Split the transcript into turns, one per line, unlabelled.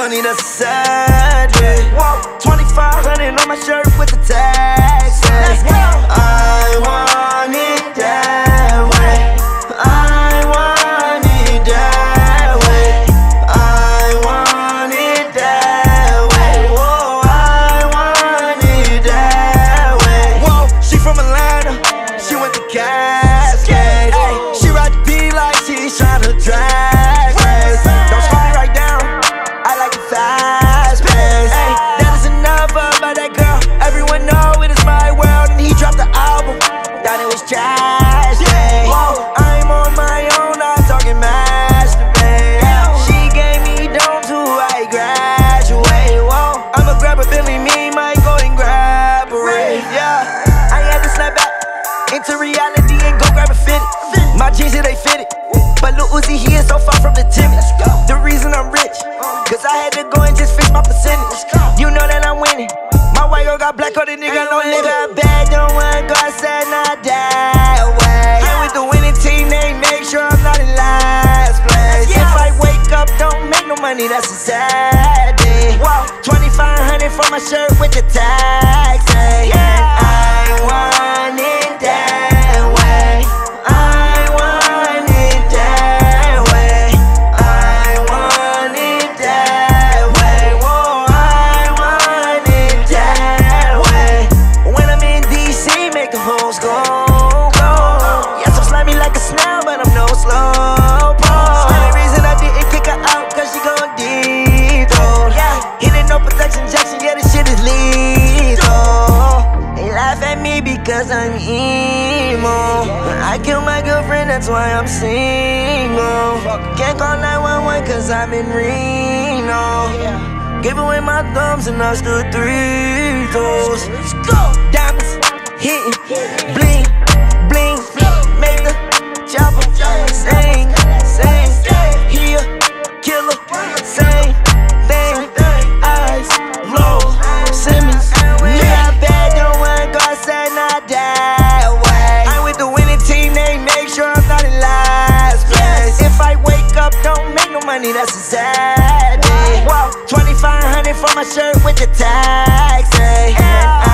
money, that's a sad day. 2,500 on my shirt with the tags.
Let's go.
I want it that way. I want it that way. I want it that way. Whoa, I want it that way. Whoa, she from Atlanta, she went to Cascade. She ride the beat like she's tryna drag race. Don't slow me right down, I like it fast pace. That is enough about that girl. Everyone know it is my world. And he dropped the album, thought it was trash day. I'm on my own, I'm talking masturbate. She gave me dome to I graduate. Whoa, I'ma grab a Billy, me, Mike, go and grab a Ray. Yeah, I had to snap back into reality and go grab a fitted. My jeans, they fitted. But Lil Uzi, he is so far from the timid. The reason I'm rich, cause I had to go and just fix my percentage. You know that I'm winning. My white girl got black on the nigga, no nigga bad, don't want go outside, not that way. And with the winning team, they make sure I'm not in last place. If I wake up, don't make no money, that's a sad day. 2,500 for my shirt with the tags. And I want it that way. I want it that way. I want it that way. Whoa, I want it that way. When I'm in DC, make the hoes go, go. Yes, I'm slimy like a snail, but I'm no slow pole. Only reason I didn't kick her out, cause she gon' deep though. Hitting no protection injection, yeah, this shit is lethal. They laugh at me because I'm emo. I killed my girlfriend, that's why I'm single. Can't call 911 cause I'm in Reno. Gave away my thumbs and I stood 3 toes. Diamonds, hitting, bling, bling. Make the chopper sing, sing. He a killer, same thing. Eyes low, Simmons. Yeah, bad, don't wanna go outside, not that way. I'm with the winning team, they make sure I'm not in last place. If I wake up, don't make no money, that's a sad day. 2,500 for my shirt with the tags.